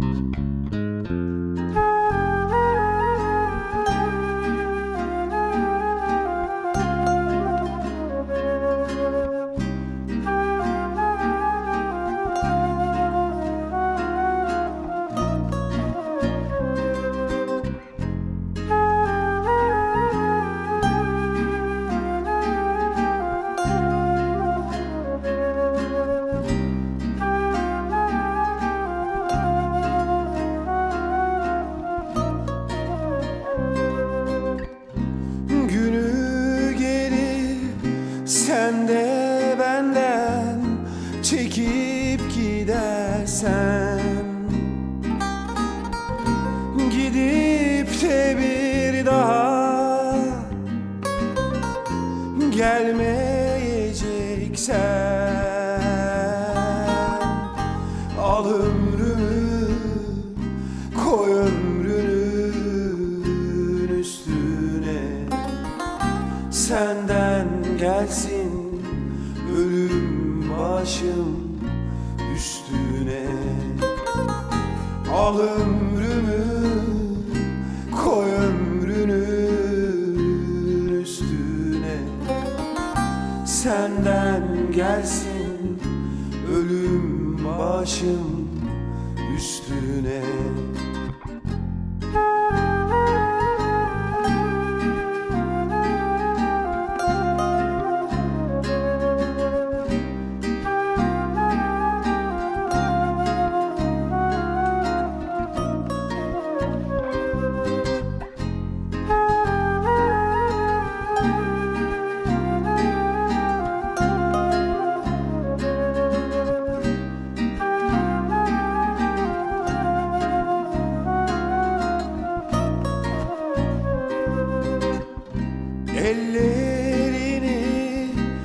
Sen de benden çekip gidersen, gidip de bir daha gelmeyeceksen, al ömrümü, koy ömrünün üstüne. Senden gelsin ölüm başım üstüne. Al ömrümü, koy ömrünün üstüne. Senden gelsin ölüm başım üstüne. Ellerini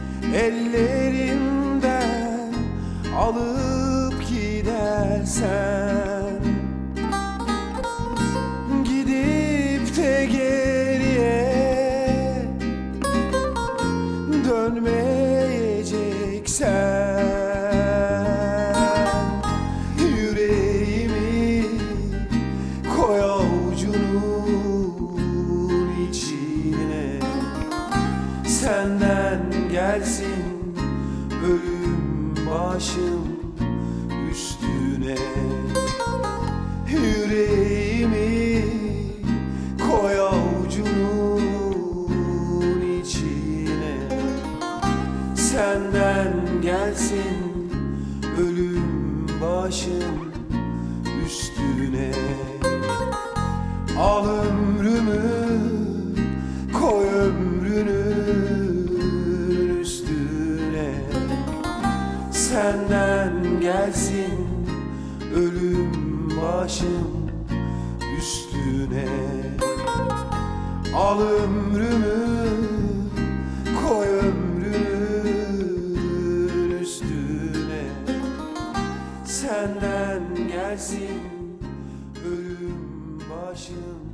ellerimden alıp gidersen, gidip de geriye dönmeyeceksen, yüreğimi koy avucunun içine. Senden gelsin ölüm başım üstüne. Yüreğimi koy avucunun içine. Senden gelsin ölüm başım üstüne. Al ömrümü, koy ömrünün üstüne. Senden gelsin ölüm başım üstüne. Al ömrümü, koy ömrünün üstüne. Senden gelsin ölüm başım